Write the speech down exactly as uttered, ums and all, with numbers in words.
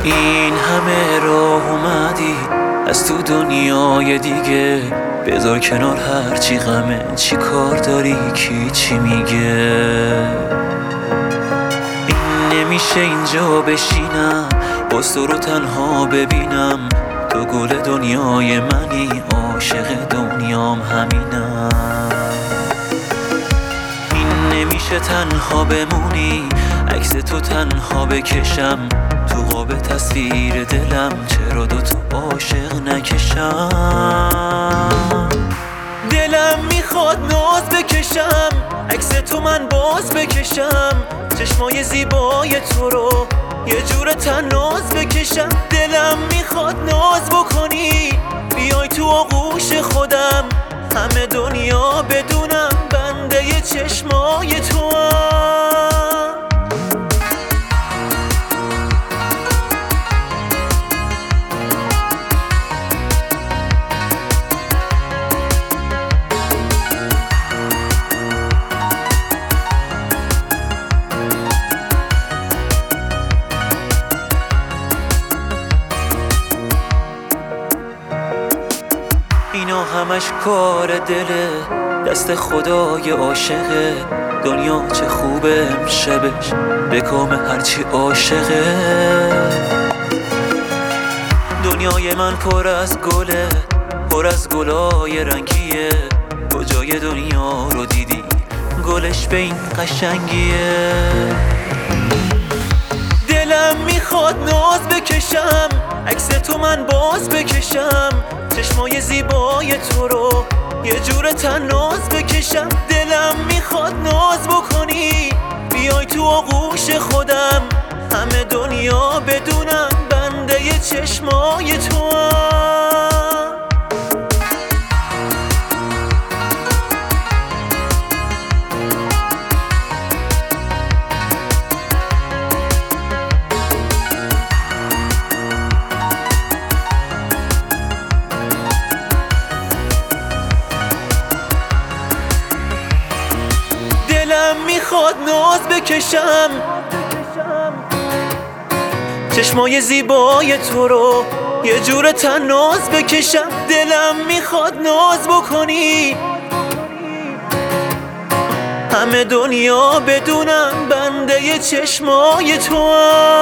این همه راه اومدی از تو دنیای دیگه، بذار کنار هرچی غمه، چی کار داری کی چی میگه. این نمیشه اینجا بشینم باز تو رو تنها ببینم، تو گل دنیای منی، عاشق دنیام همینم. این نمیشه تنها بمونی عکس تو تنها بکشم، تو قاب تصویر دلم چرا دوتا عاشق نکشم. دلم میخواد ناز بکشم عکس تو من باز بکشم، چشمای زیبای تو رو یه جور تناز بکشم. دلم میخواد ناز بکنی بیای تو آغوش خودم، همه دنیا بدونم بنده ی چشمای تو هم. اینا همش کار دله، دست خدای عاشقه. دنیا چه خوبه امشبش به کام هرچی عاشقه. دنیای من پر از گله، پر از گلای رنگیه. کجای دنیا رو دیدی گلش به این قشنگیه. دلم میخواد ناز بکشم عکس تو من باز بکشم، چشمای زیبای تو رو یه جور تناز بکشم. دلم میخواد ناز بکنی بیای تو آغوش خودم، همه دنیا بدونم بنده ی چشمای تو هم. دلم میخواد ناز بکشم چشمای زیبای تو رو یه جور تناز بکشم. دلم میخواد ناز بکنی همه دنیا بدونم بنده ی چشمای تو هم.